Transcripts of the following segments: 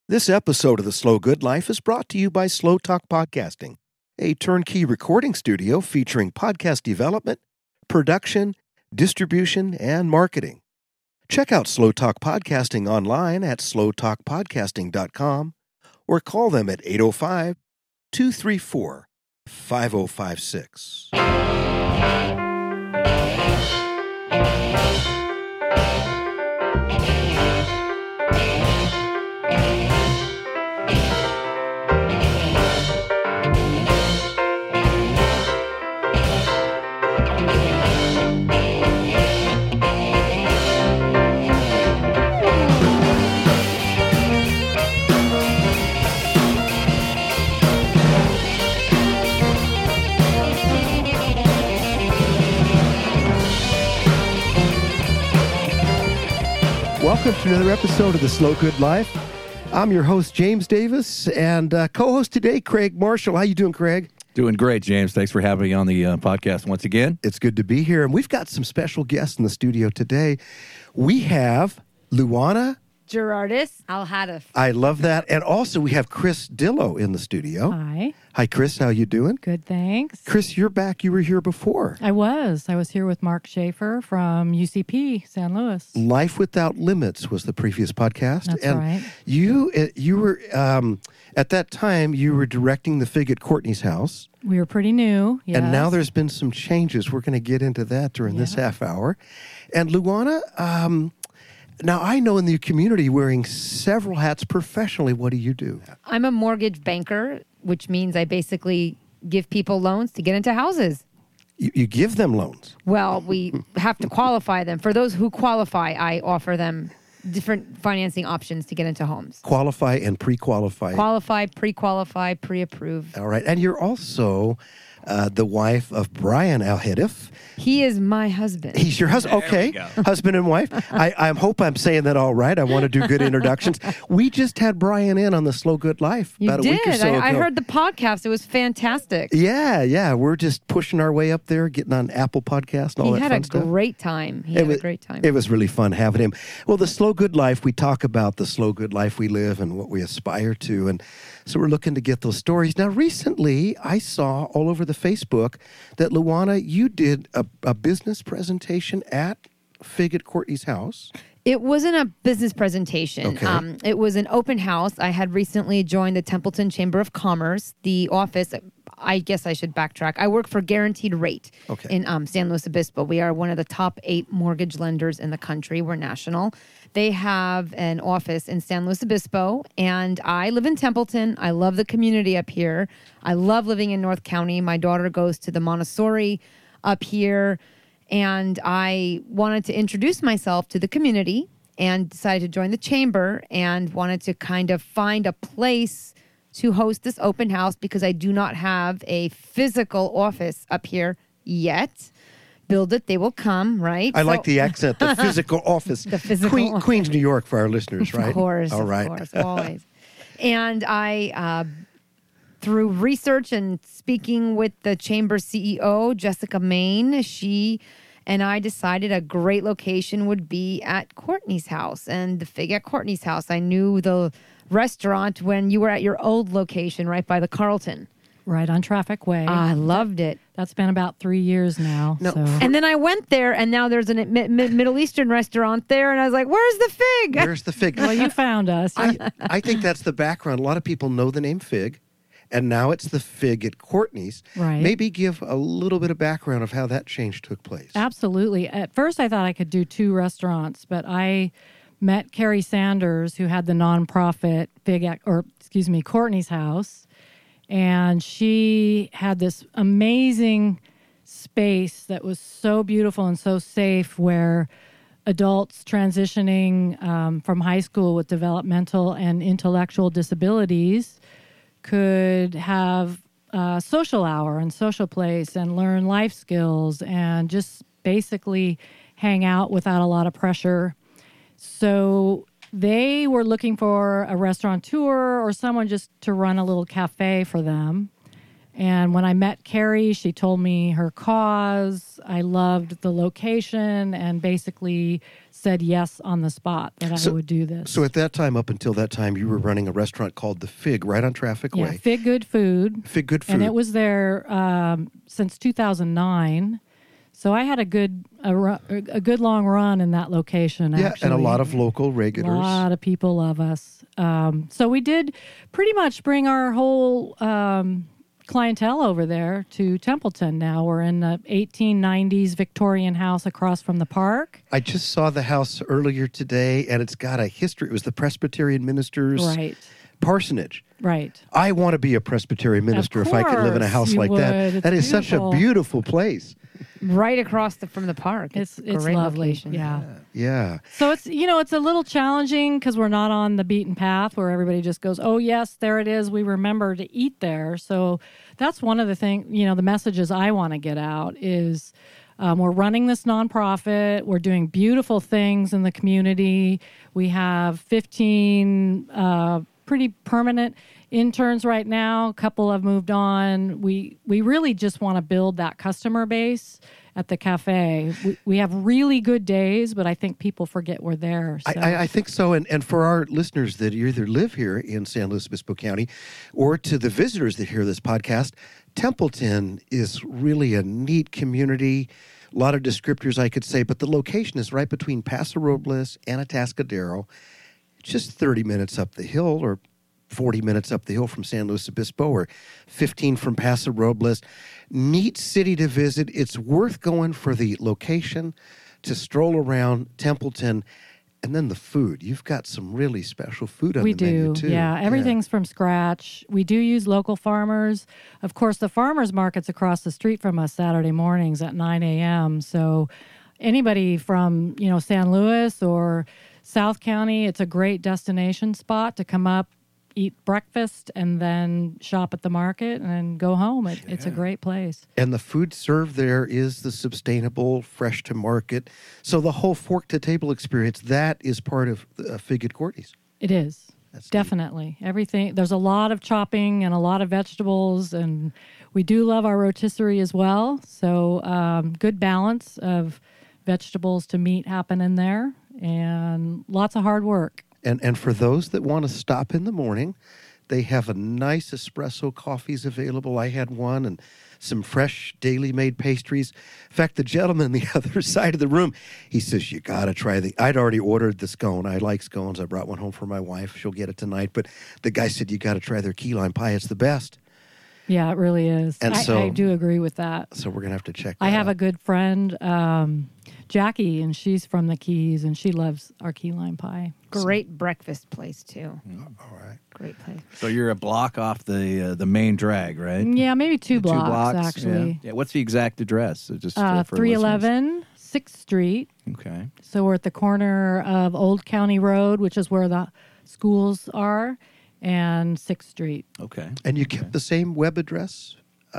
This episode of The Slow Good Life is brought to you by Slow Talk Podcasting, a turnkey recording studio featuring podcast development, production, distribution, and marketing. Check out Slow Talk Podcasting online at slowtalkpodcasting.com or call them at 805-234-5056. Welcome to another episode of The Slow Good Life. I'm your host, James Davis, and co-host today, Craig Marshall. How you doing, Craig? Doing great, James. Thanks for having me on the podcast once again. It's good to be here, and we've got some special guests in the studio today. We have Luana Gerardis Al-Hadif. I love that. And also we have Chris Dillo in the studio. Hi. Hi, Chris. How you doing? Good, thanks. Chris, you're back. You were here before. I was here with Mark Schaefer from UCP, San Luis. Life Without Limits was the previous podcast. That's and right. You were, at that time, you were directing the Fig at Courtney's house. We were pretty new, yes. And now there's been some changes. We're going to get into that during this half hour. And Luana, now, I know in the community wearing several hats professionally. What do you do? I'm a mortgage banker, which means I basically give people loans to get into houses. You give them loans? Well, we have to qualify them. For those who qualify, I offer them different financing options to get into homes. Qualify and pre-qualify. Qualify, pre-qualify, pre-approved. All right. And you're also the wife of Brian Al-Hadif. He is my husband. He's your husband. Okay. Husband and wife. I hope I'm saying that all right. I want to do good introductions. We just had Brian in on the Slow Good Life about a week or so ago. I heard the podcast. It was fantastic. Yeah. We're just pushing our way up there, getting on Apple Podcasts and all that fun stuff. He had a great time. It was really fun having him. Well, the Slow Good Life, we talk about the slow good life we live and what we aspire to. And so we're looking to get those stories. Now, recently, I saw all over the Facebook that, Luana, you did a business presentation at Fig at Courtney's house. It wasn't a business presentation. Okay. It was an open house. I had recently joined the Templeton Chamber of Commerce, the office. I guess I should backtrack. I work for Guaranteed Rate in San Luis Obispo. We are one of the top 8 mortgage lenders in the country. We're national. They have an office in San Luis Obispo, and I live in Templeton. I love the community up here. I love living in North County. My daughter goes to the Montessori up here, and I wanted to introduce myself to the community and decided to join the chamber and wanted to kind of find a place to host this open house because I do not have a physical office up here yet. Build it, they will come, right? I like the accent, the physical office. The physical office. Queens, New York for our listeners, right? Of course, all right. Of course, always. And I, through research and speaking with the chamber CEO, Jessica Main, she and I decided a great location would be at Courtney's house and the Fig at Courtney's house. I knew the restaurant when you were at your old location right by the Carlton. Right on Traffic Way. I loved it. That's been about 3 years now. No. So. And then I went there, and now there's a Middle Eastern restaurant there, and I was like, where's the Fig? Where's the Fig? Well, you found us. I think that's the background. A lot of people know the name Fig, and now it's the Fig at Courtney's. Right. Maybe give a little bit of background of how that change took place. Absolutely. At first, I thought I could do 2 restaurants, but I met Carrie Sanders, who had the nonprofit Courtney's House. And she had this amazing space that was so beautiful and so safe where adults transitioning from high school with developmental and intellectual disabilities could have a social hour and social place and learn life skills and just basically hang out without a lot of pressure. So they were looking for a restaurateur or someone just to run a little cafe for them. And when I met Carrie, she told me her cause. I loved the location and basically said yes on the spot that I would do this. So at that time, up until that time, you were running a restaurant called The Fig right on Traffic Way. Fig Good Food. Fig Good Food. And it was there since 2009. So I had a good long run in that location, actually. Yeah, and a lot of local regulars. A lot of people love us. So we did pretty much bring our whole clientele over there to Templeton now. We're in the 1890s Victorian house across from the park. I just saw the house earlier today, and it's got a history. It was the Presbyterian ministers' parsonage. Right. I want to be a Presbyterian minister if I could live in a house like that. That is such a beautiful place. Right across from the park. It's great lovely. Location. Yeah. So it's it's a little challenging because we're not on the beaten path where everybody just goes, oh yes, there it is. We remember to eat there. So that's one of the things. The messages I want to get out is we're running this nonprofit. We're doing beautiful things in the community. We have 15 pretty permanent interns right now. A couple have moved on. We really just want to build that customer base at the cafe. We have really good days, but I think people forget we're there. So. I think so. And for our listeners that either live here in San Luis Obispo County or to the visitors that hear this podcast, Templeton is really a neat community. A lot of descriptors I could say, but the location is right between Paso Robles and Atascadero. Just 30 minutes up the hill or 40 minutes up the hill from San Luis Obispo or 15 from Paso Robles. Neat city to visit. It's worth going for the location, to stroll around Templeton, and then the food. You've got some really special food on the menu, too. Yeah, everything's from scratch. We do use local farmers. Of course, the farmers market's across the street from us Saturday mornings at 9 a.m., so anybody from, San Luis or South County, it's a great destination spot to come up, eat breakfast, and then shop at the market and go home. It's a great place. And the food served there is the sustainable, fresh to market. So the whole fork to table experience, that is part of Fig at Courtney's. It is. That's definitely neat. Everything. There's a lot of chopping and a lot of vegetables, and we do love our rotisserie as well. So good balance of vegetables to meat happening there, and lots of hard work. And for those that want to stop in the morning, they have a nice espresso coffees available. I had one, and some fresh daily made pastries. In fact, the gentleman on the other side of the room, he says, you got to try I'd already ordered the scone. I like scones. I brought one home for my wife. She'll get it tonight. But the guy said, you got to try their key lime pie. It's the best. Yeah, it really is. And I do agree with that. So we're going to have to check that I have out. a good friend, Jackie, and she's from the Keys, and she loves our key lime pie. Great breakfast place, too. All right. Great place. So you're a block off the main drag, right? Yeah, maybe two blocks, 2 blocks, actually. Yeah. What's the exact address? So just for 311 6th Street. Okay. So we're at the corner of Old County Road, which is where the schools are, and 6th Street. Okay. And you kept the same web address?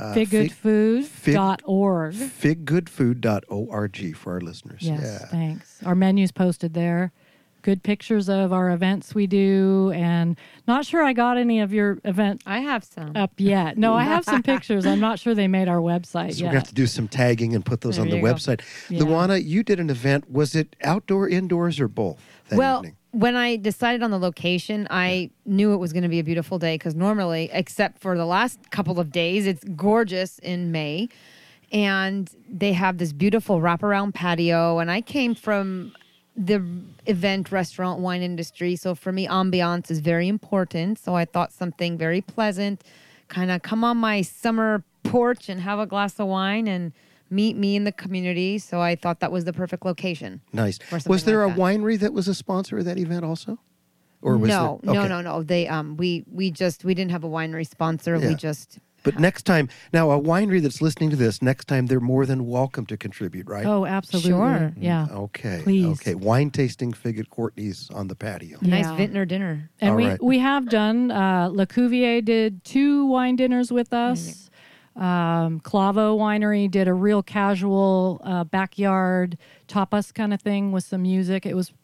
Figgoodfood.org. Figgoodfood.org for our listeners. Yes, thanks. Our menu's posted there. Good pictures of our events we do, and not sure I got any of your event. I have some up yet. No, I have some pictures. I'm not sure they made our website So yet. we're going to have to do some tagging and put those on the website. Yeah. Luana, you did an event. Was it outdoor, indoors, or both that evening? When I decided on the location, I knew it was going to be a beautiful day because normally, except for the last couple of days, it's gorgeous in May. And they have this beautiful wraparound patio. And I came from the event, restaurant, wine industry. So for me, ambiance is very important. So I thought something very pleasant, kind of come on my summer porch and have a glass of wine and meet me in the community. So I thought that was the perfect location. Nice. Was there like a winery that was a sponsor of that event also? Or was no. They we didn't have a winery sponsor. Yeah. We just. But next time, now a winery that's listening to this, next time they're more than welcome to contribute, right? Oh, absolutely. Sure. Yeah. Okay. Please. Okay. Wine tasting Fig at Courtney's on the patio. A nice vintner dinner. And we have done, Le Cuvier did 2 wine dinners with us. Clavo Winery did a real casual backyard tapas kind of thing with some music. It was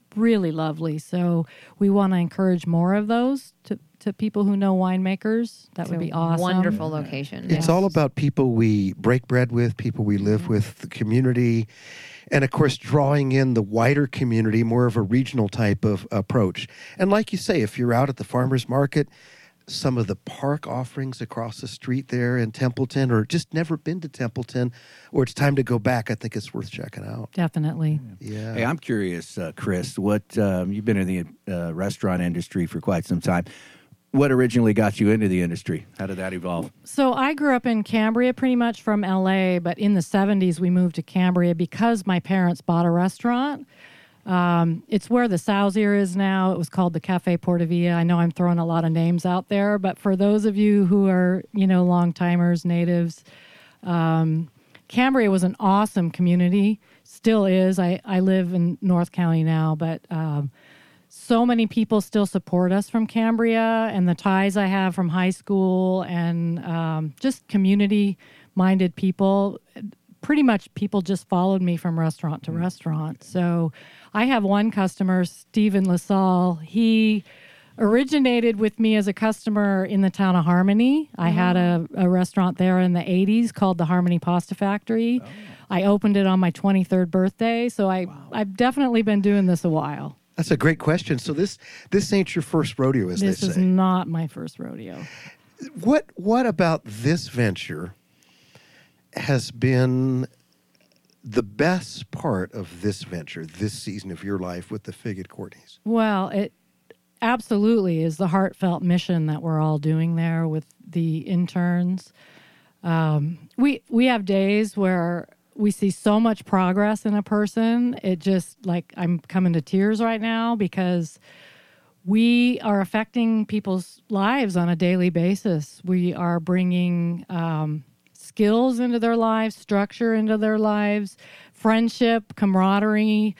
really lovely. So we want to encourage more of those to people who know winemakers. That would be awesome. Wonderful location. It's all about people we break bread with, people we live with, the community, and of course drawing in the wider community, more of a regional type of approach. And like you say, if you're out at the farmer's market, some of the park offerings across the street there in Templeton, or just never been to Templeton, or it's time to go back, I think it's worth checking out. Definitely. Yeah. Hey, I'm curious, Chris, what you've been in the restaurant industry for quite some time. What originally got you into the industry? How did that evolve? So I grew up in Cambria, pretty much from LA, but in the 70s we moved to Cambria because my parents bought a restaurant. It's where the Sow's Ear is now. It was called the Cafe Portavia. I know I'm throwing a lot of names out there, but for those of you who are, long-timers, natives, Cambria was an awesome community. Still is. I live in North County now, but so many people still support us from Cambria, and the ties I have from high school and just community-minded people. Pretty much people just followed me from restaurant to restaurant. So I have one customer, Stephen LaSalle. He originated with me as a customer in the town of Harmony. I had a restaurant there in the 80s called the Harmony Pasta Factory. Oh. I opened it on my 23rd birthday. So I've definitely been doing this a while. That's a great question. So this ain't your first rodeo, as they say. This is not my first rodeo. What about this venture has been the best part of this venture, this season of your life with the Fig at Courtney's? Well, it absolutely is the heartfelt mission that we're all doing there with the interns. We have days where we see so much progress in a person. It just, like, I'm coming to tears right now because we are affecting people's lives on a daily basis. We are bringing skills into their lives, structure into their lives, friendship, camaraderie,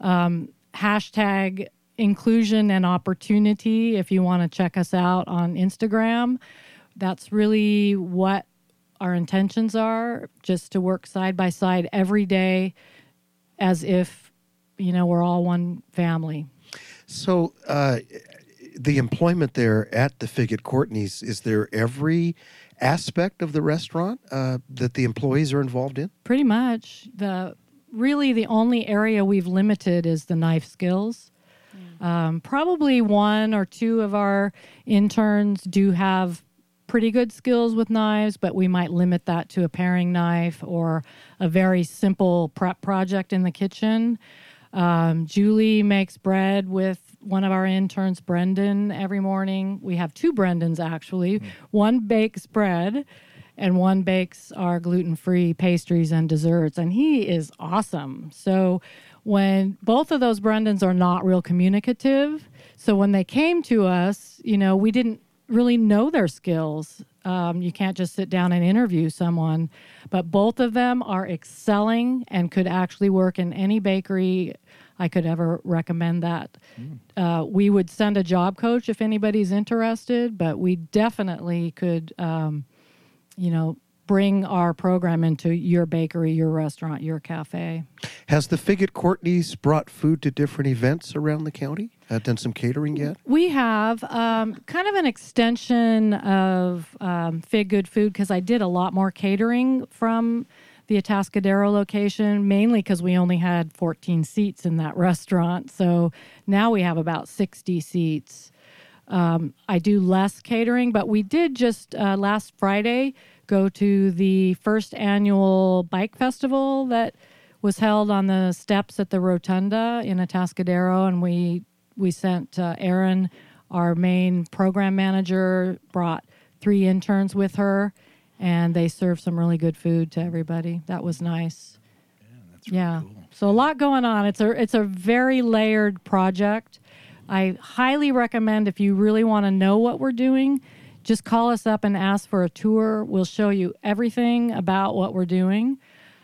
hashtag inclusion and opportunity. If you want to check us out on Instagram, that's really what our intentions are, just to work side by side every day as if, we're all one family. So the employment there at the Fig at Courtney's, is there every aspect of the restaurant that the employees are involved in? Pretty much. Really the only area we've limited is the knife skills. Probably one or two of our interns do have pretty good skills with knives, but we might limit that to a paring knife or a very simple prep project in the kitchen. Julie makes bread with one of our interns, Brendan, every morning. We have two Brendans, actually. One bakes bread and one bakes our gluten-free pastries and desserts, and he is awesome. So when both of those Brendans are not real communicative, so when they came to us, we didn't really know their skills. You can't just sit down and interview someone, but both of them are excelling and could actually work in any bakery. I could ever recommend that. We would send a job coach if anybody's interested, but we definitely could, bring our program into your bakery, your restaurant, your cafe. Has the Fig at Courtney's brought food to different events around the county? Done some catering yet? We have kind of an extension of Fig Good Food, because I did a lot more catering from the Atascadero location, mainly because we only had 14 seats in that restaurant. So now we have about 60 seats. I do less catering, but we did just last Friday go to the first annual bike festival that was held on the steps at the Rotunda in Atascadero, and we sent Erin, our main program manager, brought 3 interns with her, and they served some really good food to everybody. That was nice. Yeah, that's really cool. So a lot going on. It's a very layered project. I highly recommend, if you really want to know what we're doing, just call us up and ask for a tour. We'll show you everything about what we're doing.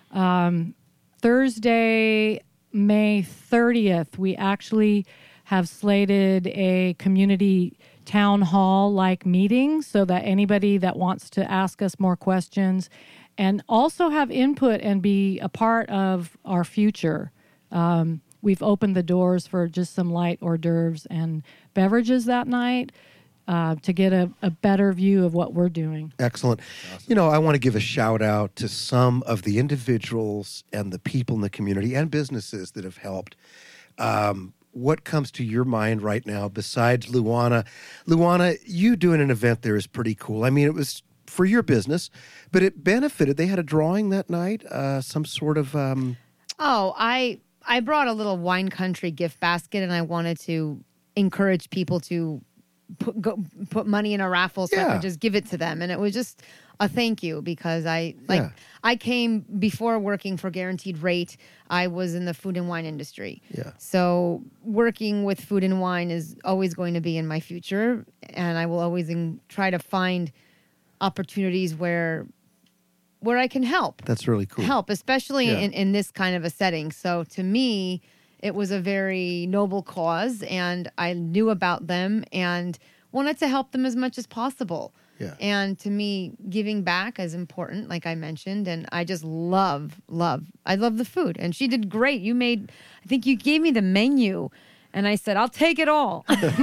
Thursday, May 30th, we actually have slated a community town hall-like meeting so that anybody that wants to ask us more questions and also have input and be a part of our future. we've opened the doors for just some light hors d'oeuvres and beverages that night to get a better view of what we're doing. Excellent. Awesome. I want to give a shout out to some of the individuals and the people in the community and businesses that have helped. What comes to your mind right now besides Luana? Luana, you doing an event there is pretty cool. I mean, it was for your business, but it benefited. They had a drawing that night, some sort of... I brought a little wine country gift basket, and I wanted to encourage people to put money in a raffle so I could just give it to them. And it was just a thank you because I came before working for Guaranteed Rate. I was in the food and wine industry. Yeah. So working with food and wine is always going to be in my future, and I will always try to find opportunities where I can help. That's really cool. Help, especially in this kind of a setting. So to me, it was a very noble cause, and I knew about them and wanted to help them as much as possible. Yeah. And to me, giving back is important, like I mentioned, and I just love the food. And she did great. I think you gave me the menu, and I said, I'll take it all.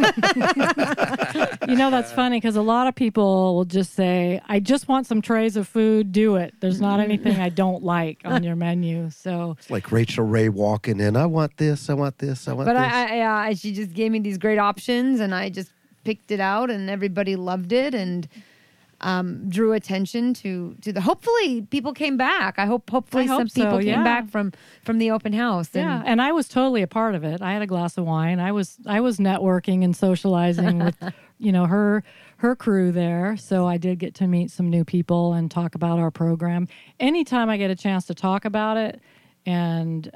That's funny because a lot of people will just say, I just want some trays of food, do it. There's not anything I don't like on your menu. So it's like Rachel Ray walking in, I want this, I want this, I want this. But she just gave me these great options, and I just picked it out, and everybody loved it, and drew attention to the. Hopefully, people came back. Hopefully some people came back from the open house. And I was totally a part of it. I had a glass of wine. I was networking and socializing with her crew there. So I did get to meet some new people and talk about our program. Anytime I get a chance to talk about it and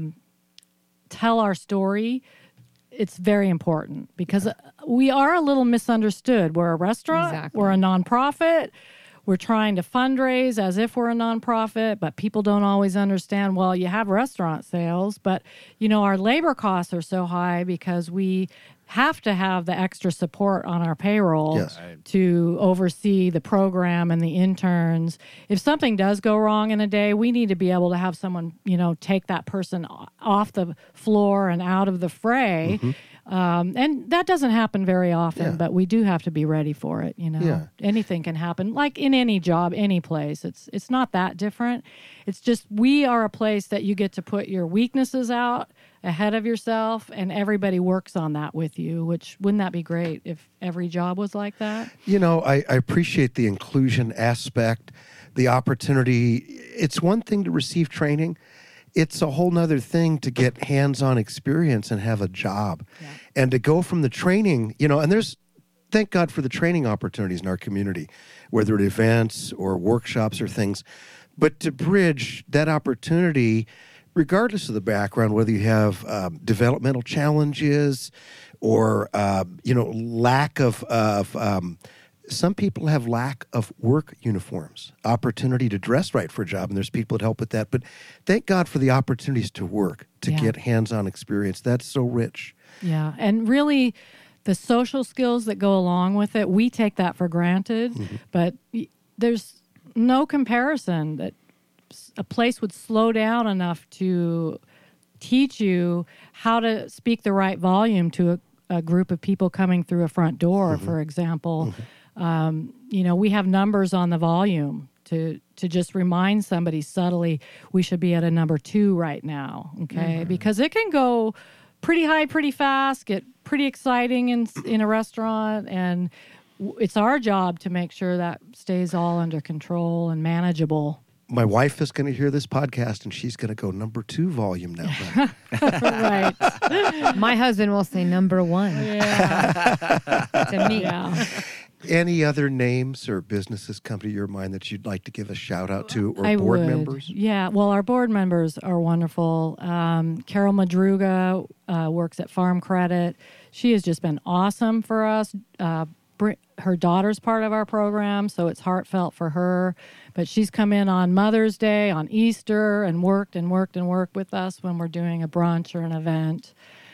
tell our story, it's very important because we are a little misunderstood. We're a restaurant. Exactly. We're a nonprofit. We're trying to fundraise as if we're a nonprofit, but people don't always understand, well, you have restaurant sales, but, our labor costs are so high because we have to have the extra support on our payroll to oversee the program and the interns. If something does go wrong in a day, we need to be able to have someone, take that person off the floor and out of the fray. Mm-hmm. And that doesn't happen very often, but we do have to be ready for it. Anything can happen, like in any job, any place. It's not that different. It's just we are a place that you get to put your weaknesses out ahead of yourself, and everybody works on that with you, which wouldn't that be great if every job was like that? I appreciate the inclusion aspect, the opportunity. It's one thing to receive training. It's a whole nother thing to get hands-on experience and have a job. Yeah. And to go from the training, and there's, thank God for the training opportunities in our community, whether at events or workshops or things. But to bridge that opportunity, regardless of the background, whether you have developmental challenges or, lack of some people have lack of work uniforms, opportunity to dress right for a job, and there's people that help with that. But thank God for the opportunities to work, to get hands-on experience. That's so rich. Yeah, and really the social skills that go along with it, we take that for granted, but there's no comparison that a place would slow down enough to teach you how to speak the right volume to a group of people coming through a front door, for example. We have numbers on the volume to just remind somebody subtly we should be at a number 2 right now, okay? Because it can go pretty high pretty fast, get pretty exciting in a restaurant, and it's our job to make sure that stays all under control and manageable. My wife is going to hear this podcast, and she's going to go number 2 volume now. Right. My husband will say number 1. Yeah. To me. Yeah. Any other names or businesses come to your mind that you'd like to give a shout out to, or board members? Yeah, well, our board members are wonderful. Carol Madruga works at Farm Credit. She has just been awesome for us. Her daughter's part of our program, so it's heartfelt for her. But she's come in on Mother's Day, on Easter, and worked with us when we're doing a brunch or an event.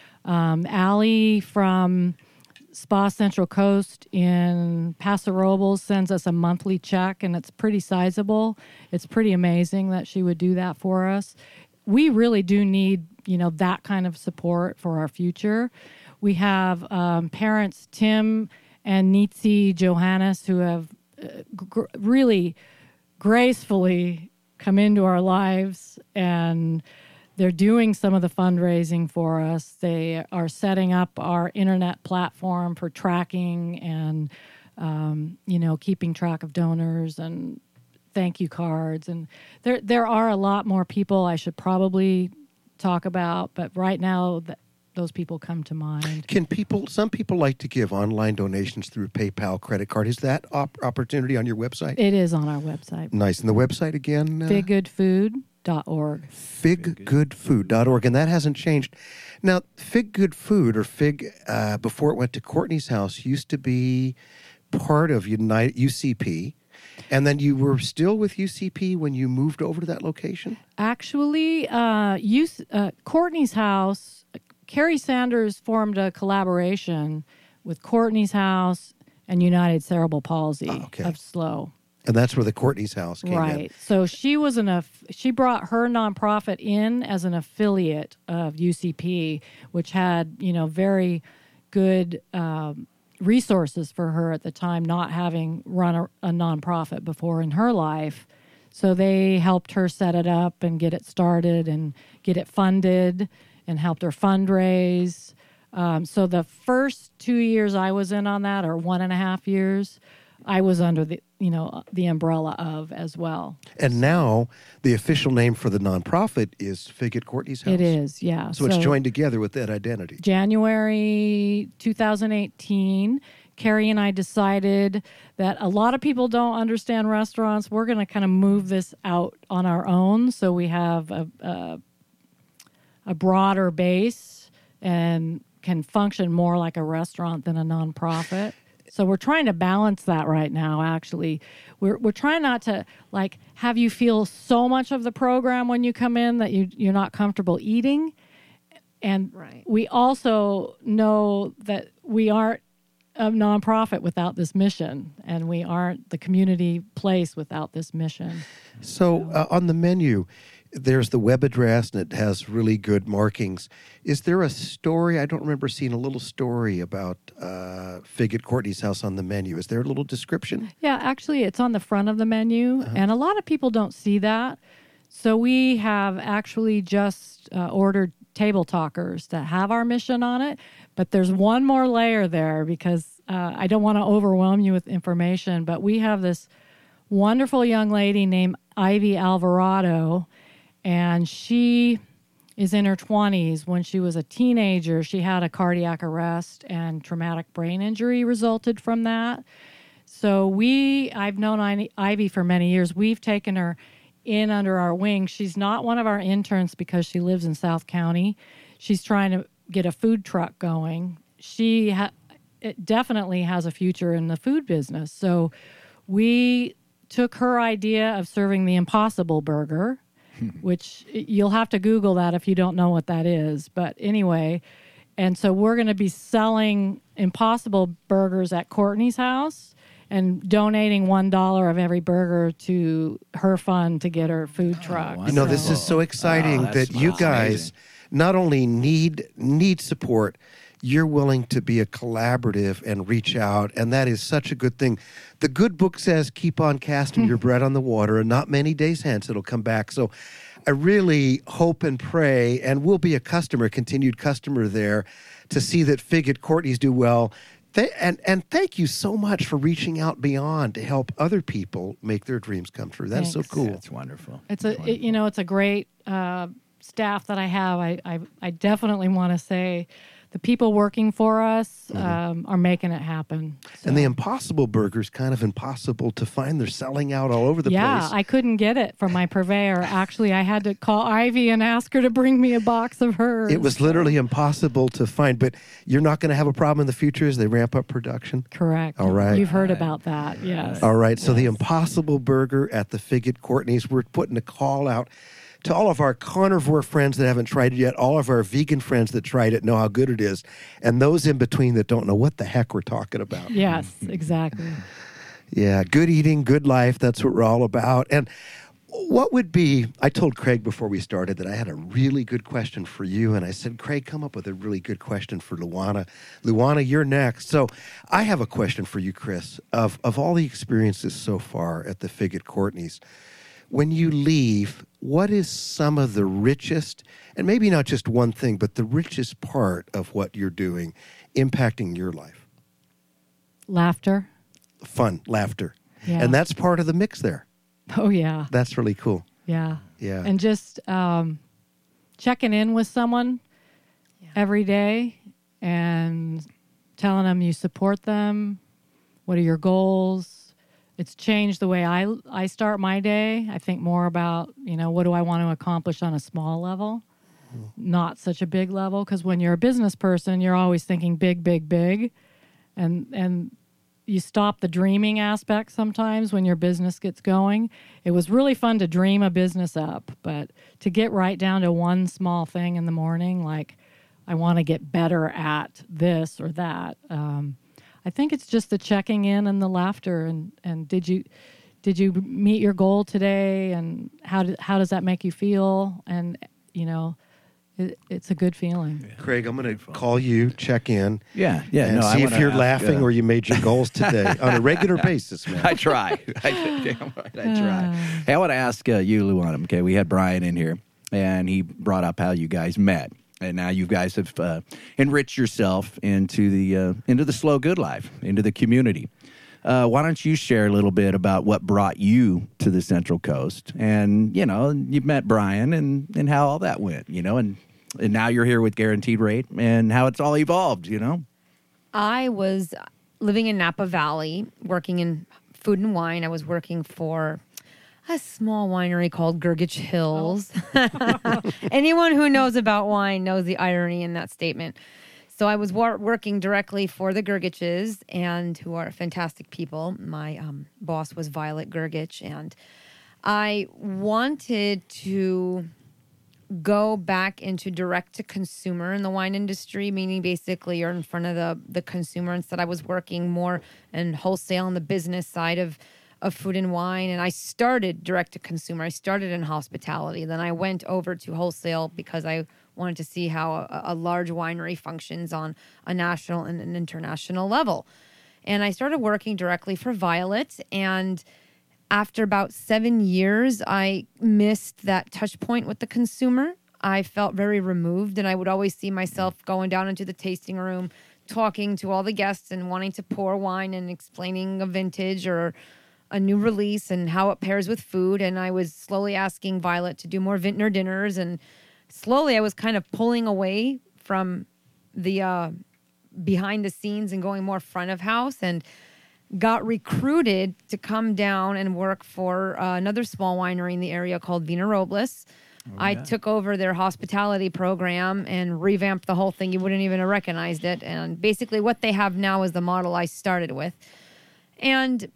Allie from Spa Central Coast in Paso Robles sends us a monthly check, and it's pretty sizable. It's pretty amazing that she would do that for us. We really do need that kind of support for our future. We have parents, Tim and Nitsi Johannes, who have really gracefully come into our lives, and they're doing some of the fundraising for us. They are setting up our internet platform for tracking and, keeping track of donors and thank you cards. And there are a lot more people I should probably talk about, but right now those people come to mind. Some people like to give online donations through PayPal credit card. Is that opportunity on your website? It is on our website. Nice. And the website again? FigGoodFood.org. FigGoodFood.org. And that hasn't changed. Now, Fig Good Food, or Fig, before it went to Courtney's house, used to be part of UCP. And then you were still with UCP when you moved over to that location? Actually, Courtney's house, Carrie Sanders formed a collaboration with Courtney's house and United Cerebral Palsy of SLO. And that's where the Courtney's house came in. Right. So she brought her nonprofit in as an affiliate of UCP, which had, very good resources for her at the time, not having run a nonprofit before in her life. So they helped her set it up and get it started and get it funded and helped her fundraise. So the first 2 years I was in on that, or 1.5 years, I was under the umbrella of as well. And now the official name for the nonprofit is Fig at Courtney's House. It is, yeah. So it's joined together with that identity. January 2018, Carrie and I decided that a lot of people don't understand restaurants. We're going to kind of move this out on our own, so we have a broader base and can function more like a restaurant than a nonprofit. So we're trying to balance that right now, actually. We're trying not to, have you feel so much of the program when you come in that you're not comfortable eating. And we also know that we aren't a nonprofit without this mission, and we aren't the community place without this mission. So on the menu, there's the web address, and it has really good markings. Is there a story? I don't remember seeing a little story about Fig at Courtney's house on the menu. Is there a little description? Yeah, actually, it's on the front of the menu, and a lot of people don't see that. So we have actually just ordered table talkers that have our mission on it, but there's one more layer there because I don't want to overwhelm you with information, but we have this wonderful young lady named Ivy Alvarado, and she is in her 20s. When she was a teenager, she had a cardiac arrest and traumatic brain injury resulted from that. So I've known Ivy for many years. We've taken her in under our wing. She's not one of our interns because she lives in South County. She's trying to get a food truck going. It definitely has a future in the food business. So we took her idea of serving the Impossible Burger, which you'll have to Google that if you don't know what that is. But anyway, and so we're going to be selling Impossible Burgers at Courtney's house and donating $1 of every burger to her fund to get her food truck. This is so exciting that you guys not only need support, you're willing to be a collaborative and reach out, and that is such a good thing. The good book says, keep on casting your bread on the water, and not many days hence it'll come back. So I really hope and pray, and we'll be a continued customer there, to see that Fig at Courtney's do well. And thank you so much for reaching out beyond to help other people make their dreams come true. That's so cool. That's wonderful. It's a great staff that I have. I definitely want to say the people working for us are making it happen. So. And the Impossible Burger's kind of impossible to find. They're selling out all over the place. Yeah, I couldn't get it from my purveyor. Actually, I had to call Ivy and ask her to bring me a box of hers. It was literally impossible to find. But you're not going to have a problem in the future as they ramp up production? Correct. All right. You've heard about that, yes. All right, so the Impossible Burger at the Fig at Courtney's. We're putting a call out to all of our carnivore friends that haven't tried it yet. All of our vegan friends that tried it know how good it is. And those in between that don't know what the heck we're talking about. Yes, exactly. Yeah, good eating, good life. That's what we're all about. And What would be, I told Craig before we started that I had a really good question for you, and I said, Craig, come up with a really good question for Luana. Luana, you're next. So I have a question for you, Chris. Of all the experiences so far at the Fig at Courtney's, when you leave, what is some of the richest, and maybe not just one thing, but the richest part of what you're doing impacting your life? Laughter. Fun, laughter. Yeah. And that's part of the mix there. Oh, yeah. That's really cool. Yeah. Yeah. And just checking in with someone every day and telling them you support them. What are your goals? It's changed the way I start my day. I think more about, what do I want to accomplish on a small level, not such a big level. Because when you're a business person, you're always thinking big, big, big. And you stop the dreaming aspect sometimes when your business gets going. It was really fun to dream a business up, but to get right down to one small thing in the morning, like I want to get better at this or that. I think it's just the checking in and the laughter. And did you meet your goal today? And how does that make you feel? And it's a good feeling. Yeah. Craig, I'm going to call you, check in. Yeah. And see if you're laughing or you made your goals today on a regular basis, man. I try. Damn right, I try. Hey, I want to ask you, Luana. Okay, we had Brian in here, and he brought up how you guys met. And now you guys have enriched yourself into the Slow Good life, into the community. Why don't you share a little bit about what brought you to the Central Coast? And, you've met Brian and how all that went, and now you're here with Guaranteed Rate and how it's all evolved, I was living in Napa Valley, working in food and wine. I was working for a small winery called Gergich Hills. Oh. Anyone who knows about wine knows the irony in that statement. So I was working directly for the Gergiches, and who are fantastic people. My boss was Violet Gergich, and I wanted to go back into direct-to-consumer in the wine industry, meaning basically you're in front of the consumer. Instead, I was working more in wholesale on the business side of food and wine, and I started direct-to-consumer. I started in hospitality. Then I went over to wholesale because I wanted to see how a large winery functions on a national and an international level. And I started working directly for Violet, and after about 7 years, I missed that touch point with the consumer. I felt very removed, and I would always see myself going down into the tasting room, talking to all the guests and wanting to pour wine and explaining a vintage or a new release and how it pairs with food. And I was slowly asking Violet to do more vintner dinners, and slowly I was kind of pulling away from the behind the scenes and going more front of house, and got recruited to come down and work for another small winery in the area called Vina Robles. I took over their hospitality program and revamped the whole thing. You wouldn't even have recognized it. And basically what they have now is the model I started with. And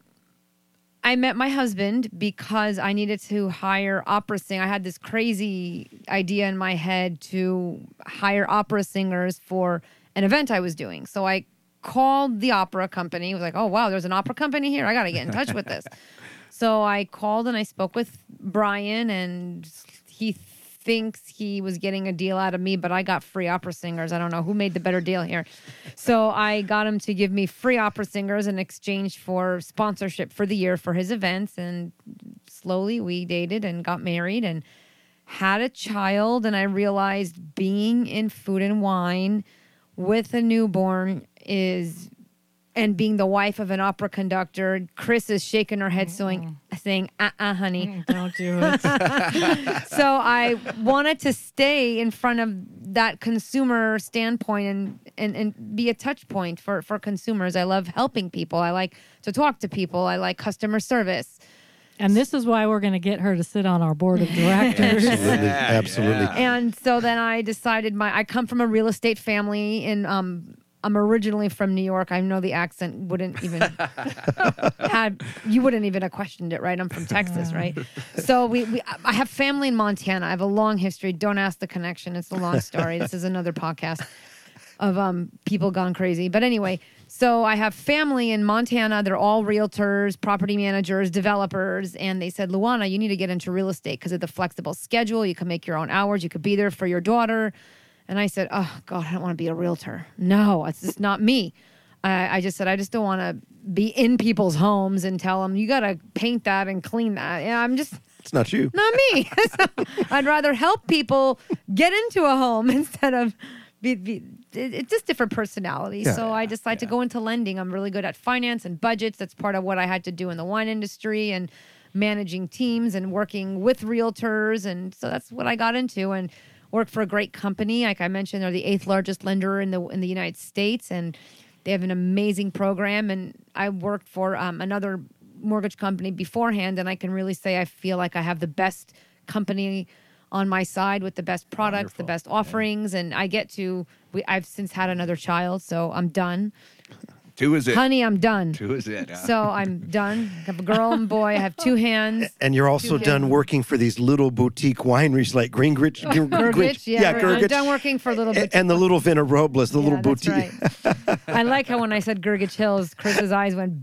I met my husband because I needed to hire opera singers. I had this crazy idea in my head to hire opera singers for an event I was doing. So I called the opera company. I was like, oh, wow, there's an opera company here. I got to get in touch with this. So I called and I spoke with Brian, and he thinks he was getting a deal out of me, but I got free opera singers. I don't know who made the better deal here. So I got him to give me free opera singers in exchange for sponsorship for the year for his events. And slowly we dated and got married and had a child. And I realized being in food and wine with a newborn and being the wife of an opera conductor, Chris is shaking her head saying, honey. Don't do it. So I wanted to stay in front of that consumer standpoint and be a touch point for consumers. I love helping people. I like to talk to people. I like customer service. And this is why we're going to get her to sit on our board of directors. Absolutely. And so then I decided I come from a real estate family, and I'm originally from New York. I know the accent wouldn't even you wouldn't even have questioned it, right? I'm from Texas, right? So I have family in Montana. I have a long history. Don't ask the connection. It's a long story. This is another podcast of people gone crazy. But anyway, So I have family in Montana. They're all realtors, property managers, developers. And they said, Luana, you need to get into real estate because of the flexible schedule. You can make your own hours. You could be there for your daughter. And I said, oh, God, I don't want to be a realtor. No, it's just not me. I just said, I just don't want to be in people's homes and tell them, you got to paint that and clean that. Yeah, it's not you. Not me. So I'd rather help people get into a home instead of it's just different personalities. Yeah, so I decided to go into lending. I'm really good at finance and budgets. That's part of what I had to do in the wine industry and managing teams and working with realtors. And so that's what I got into and worked for a great company. Like I mentioned, they're the 8th largest lender in the United States. And they have an amazing program. And I worked for another mortgage company beforehand. And I can really say I feel like I have the best company on my side with the best products, Wonderful. the best offerings. And I get to, I've since had another child, so I'm done. 2 is it. Honey, I'm done. 2 is it. So I'm done. I have a girl and boy. I have 2 hands. And you're also done working for these little boutique wineries like Gergich. I'm done working for Little Boutique. And the little Vina Robles, the little that's boutique. Right. I like how when I said Gergich Hills, Chris's eyes went.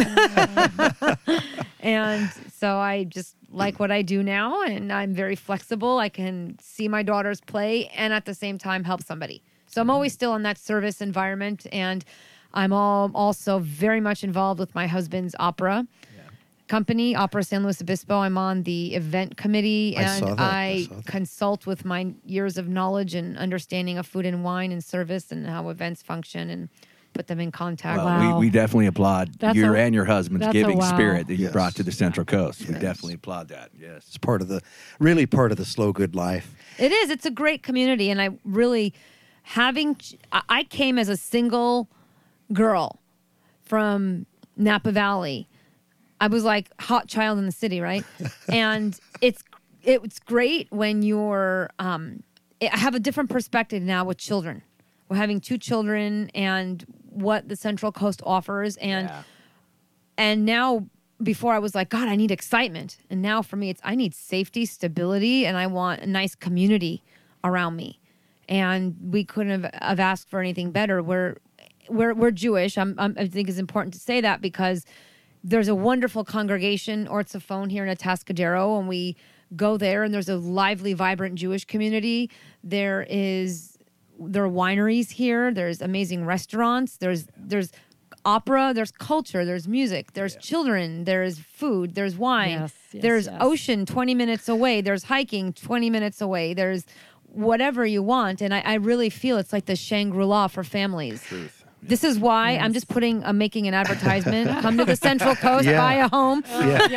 And so I just like what I do now, and I'm very flexible. I can see my daughters play and at the same time help somebody. So I'm always still in that service environment, and I'm also very much involved with my husband's opera company, Opera San Luis Obispo. I'm on the event committee, and I consult with my years of knowledge and understanding of food and wine and service and how events function and put them in contact. Well, we definitely applaud and your husband's giving spirit that you brought to the Central Coast. We definitely applaud that. Yes. It's really part of the Slow Good life. It is. It's a great community. And I really I came as a single girl from Napa Valley. I was like hot child in the city, right? And it's great when you're, I have a different perspective now with children. We're having 2 children and what the Central Coast offers. And now, before I was like, God, I need excitement. And now for me, I need safety, stability, and I want a nice community around me. And we couldn't have asked for anything better. We're Jewish. I think it's important to say that because there's a wonderful congregation, Orza Phone, here in Atascadero, and we go there, and there's a lively, vibrant Jewish community. There are wineries here. There's amazing restaurants. There's opera. There's culture. There's music. There's children. There's food. There's wine. There's ocean 20 minutes away. There's hiking 20 minutes away. There's whatever you want. And I really feel it's like the Shangri-La for families. Truth. This is why I'm just making an advertisement. Come to the Central Coast, buy a home. Get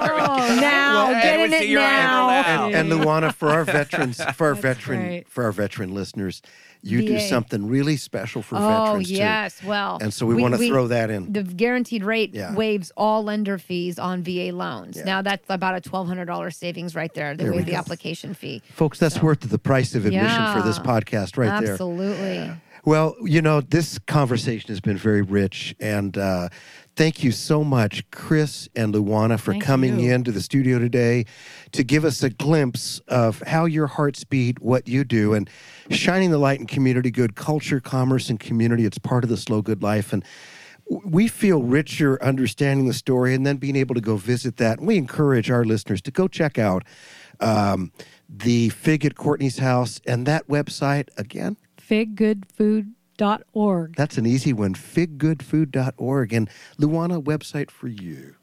in it now. And Luana, for our veterans, for our veteran listeners, you do something really special for veterans too. Oh yes, well, and so we want to throw that in. The guaranteed rate waives all lender fees on VA loans. Yeah. Now that's about a $1,200 savings right there. They waive the application fee. Folks, that's worth the price of admission for this podcast right there. Absolutely. Well, this conversation has been very rich, and thank you so much, Chris and Luana, for coming into the studio today to give us a glimpse of how your hearts beat, what you do, and shining the light in community good, culture, commerce, and community. It's part of the Slow Good life, and we feel richer understanding the story and then being able to go visit that. And we encourage our listeners to go check out the Fig at Courtney's house and that website again. figgoodfood.org. That's an easy one, figgoodfood.org. And Luana, website for you.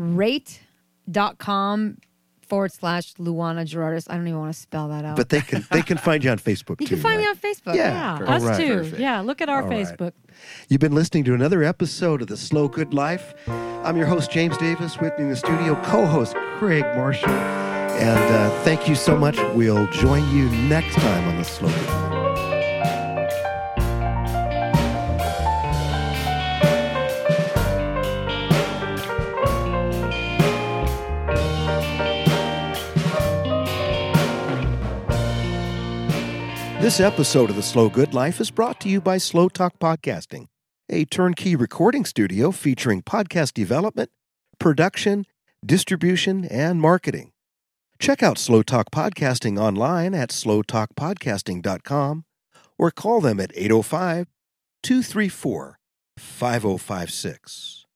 Rate.com/Luana Gerardis. I don't even want to spell that out. But they can find you on Facebook, too. You can find me on Facebook. Yeah. Us too. Perfect. Yeah, look at our All Facebook. Right. You've been listening to another episode of The Slow Good Life. I'm your host, James Davis, with me in the studio, co-host Craig Marshall. And thank you so much. We'll join you next time on The Slow Good Life. This episode of The Slow Good Life is brought to you by Slow Talk Podcasting, a turnkey recording studio featuring podcast development, production, distribution, and marketing. Check out Slow Talk Podcasting online at slowtalkpodcasting.com or call them at 805-234-5600. 5056.